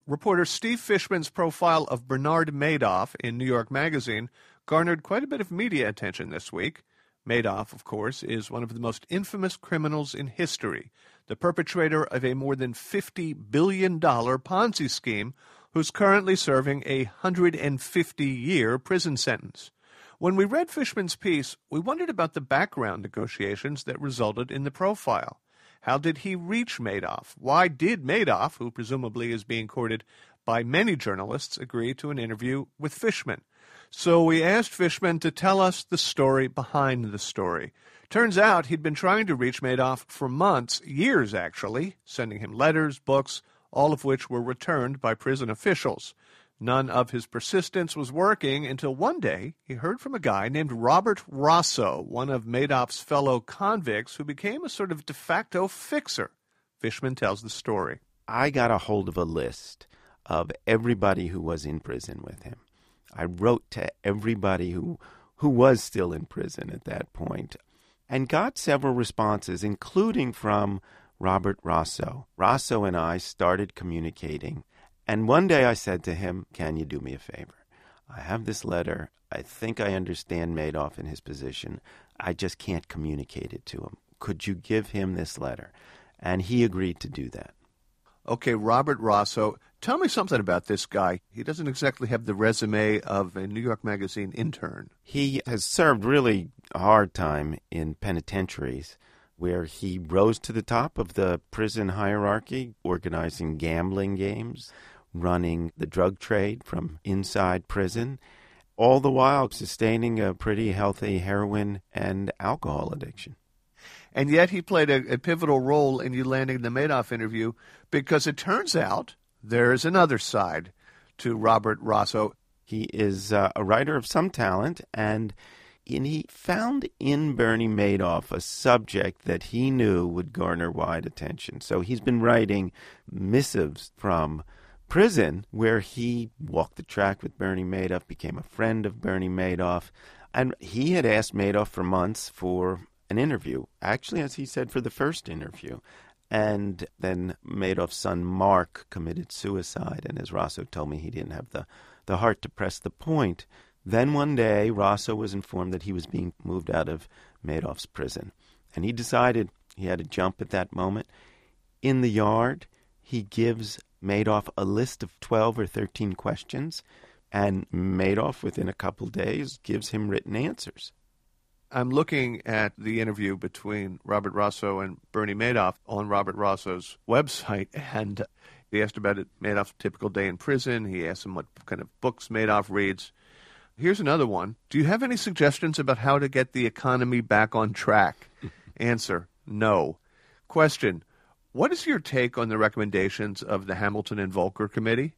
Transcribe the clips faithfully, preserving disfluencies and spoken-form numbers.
Reporter Steve Fishman's profile of Bernard Madoff in New York Magazine garnered quite a bit of media attention this week. Madoff, of course, is one of the most infamous criminals in history, the perpetrator of a more than fifty billion dollars Ponzi scheme who's currently serving a one hundred fifty year prison sentence. When we read Fishman's piece, we wondered about the background negotiations that resulted in the profile. How did he reach Madoff? Why did Madoff, who presumably is being courted by many journalists, agree to an interview with Fishman? So we asked Fishman to tell us the story behind the story. Turns out he'd been trying to reach Madoff for months, years actually, sending him letters, books, all of which were returned by prison officials. None of his persistence was working until one day he heard from a guy named Robert Rosso, one of Madoff's fellow convicts, who became a sort of de facto fixer. Fishman tells the story. I got a hold of a list of everybody who was in prison with him. I wrote to everybody who who was still in prison at that point and got several responses, including from Robert Rosso. Rosso and I started communicating. And one day I said to him, can you do me a favor? I have this letter. I think I understand Madoff in his position. I just can't communicate it to him. Could you give him this letter? And he agreed to do that. Okay, Robert Rosso, tell me something about this guy. He doesn't exactly have the resume of a New York Magazine intern. He has served really a hard time in penitentiaries, where he rose to the top of the prison hierarchy, organizing gambling games, running the drug trade from inside prison, all the while sustaining a pretty healthy heroin and alcohol addiction. And yet he played a, a pivotal role in you landing the Madoff interview, because it turns out there's another side to Robert Rosso. He is uh, a writer of some talent, and, and he found in Bernie Madoff a subject that he knew would garner wide attention. So he's been writing missives from prison where he walked the track with Bernie Madoff, became a friend of Bernie Madoff, and he had asked Madoff for months for an interview, actually, as he said, for the first interview. And then Madoff's son, Mark, committed suicide, and as Rosso told me, he didn't have the, the heart to press the point. Then one day, Rosso was informed that he was being moved out of Madoff's prison, and he decided he had to jump at that moment. In the yard, he gives Madoff a list of twelve or thirteen questions, and Madoff, within a couple days, gives him written answers. I'm looking at the interview between Robert Rosso and Bernie Madoff on Robert Rosso's website, and he asked about it, Madoff's typical day in prison. He asked him what kind of books Madoff reads. Here's another one. Do you have any suggestions about how to get the economy back on track? Answer, no. Question, what is your take on the recommendations of the Hamilton and Volcker Committee?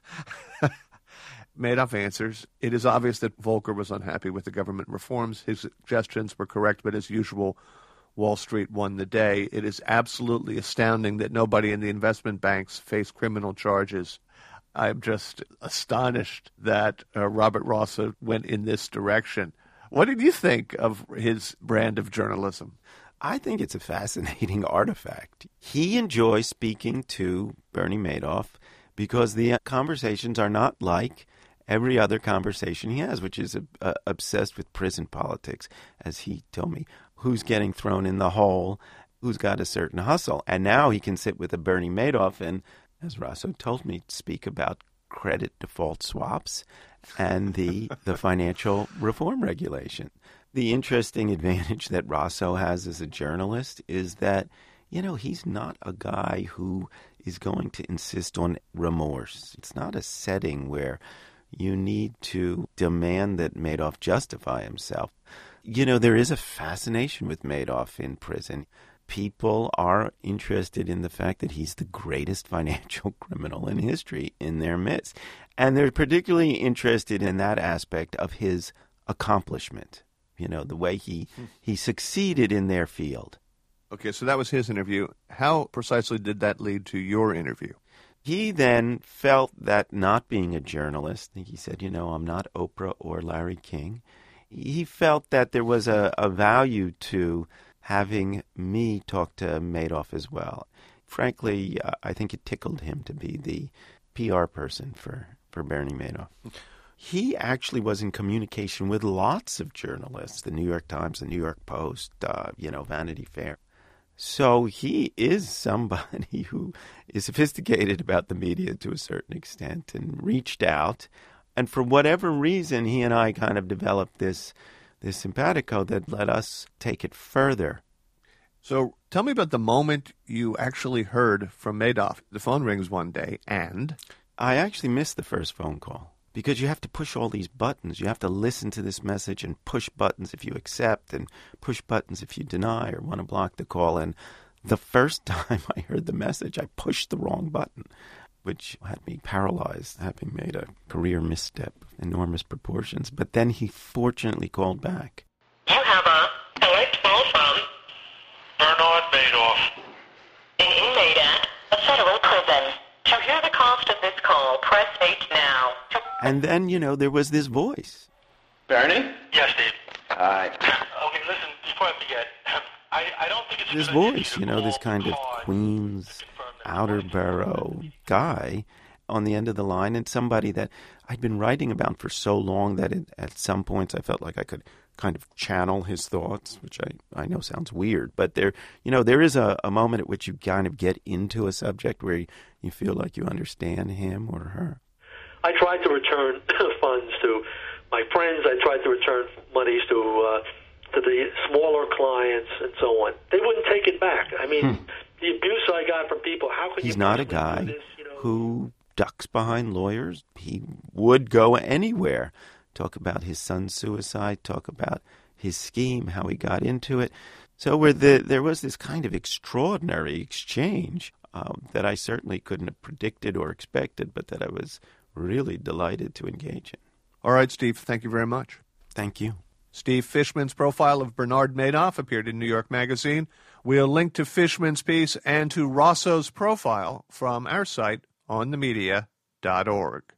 Madoff answers, it is obvious that Volcker was unhappy with the government reforms. His suggestions were correct, but as usual, Wall Street won the day. It is absolutely astounding that nobody in the investment banks faced criminal charges. I'm just astonished that uh, Robert Rosso went in this direction. What did you think of his brand of journalism? I think it's a fascinating artifact. He enjoys speaking to Bernie Madoff because the conversations are not like every other conversation he has, which is uh, obsessed with prison politics, as he told me, who's getting thrown in the hole, who's got a certain hustle. And now he can sit with a Bernie Madoff and, as Rosso told me, speak about credit default swaps and the the financial reform regulation. The interesting advantage that Rosso has as a journalist is that, you know, he's not a guy who is going to insist on remorse. It's not a setting where you need to demand that Madoff justify himself. You know, there is a fascination with Madoff in prison. People are interested in the fact that he's the greatest financial criminal in history in their midst. And they're particularly interested in that aspect of his accomplishment, you know, the way he, he succeeded in their field. Okay, so that was his interview. How precisely did that lead to your interview? He then felt that not being a journalist, he said, you know, I'm not Oprah or Larry King. He felt that there was a, a value to having me talk to Madoff as well. Frankly, uh, I think it tickled him to be the P R person for, for Bernie Madoff. He actually was in communication with lots of journalists, the New York Times, the New York Post, uh, you know, Vanity Fair. So he is somebody who is sophisticated about the media to a certain extent and reached out. And for whatever reason, he and I kind of developed this, this simpatico that let us take it further. So tell me about the moment you actually heard from Madoff. The phone rings one day, and? I actually missed the first phone call. Because you have to push all these buttons. You have to listen to this message and push buttons if you accept and push buttons if you deny or want to block the call. And the first time I heard the message, I pushed the wrong button, which had me paralyzed, having made a career misstep of enormous proportions. But then he fortunately called back. You have a collect call from Bernard Madoff, an inmate at a federal prison. To hear the cost of this call, press eight now. To And then, you know, there was this voice. Bernie? Yes, Steve. Hi. Okay, listen, before I forget, I, I don't think it's a This good idea voice, for you to know, this call kind of hard Queens, to confirm that outer the borough guy on the end of the line, and somebody that I'd been writing about for so long that it, at some points I felt like I could kind of channel his thoughts, which I, I know sounds weird, but there, you know, there is a, a moment at which you kind of get into a subject where you, you feel like you understand him or her. I tried to return funds to my friends. I tried to return monies to uh, to the smaller clients and so on. They wouldn't take it back. I mean, hmm. the abuse I got from people. How could He's you not a do guy this, you know? who ducks behind lawyers. He would go anywhere. Talk about his son's suicide. Talk about his scheme, how he got into it. So where the, there was this kind of extraordinary exchange um, that I certainly couldn't have predicted or expected, but that I was really delighted to engage in. All right, Steve, thank you very much. Thank you. Steve Fishman's profile of Bernard Madoff appeared in New York Magazine. We'll link to Fishman's piece and to Rosso's profile from our site on the media dot org.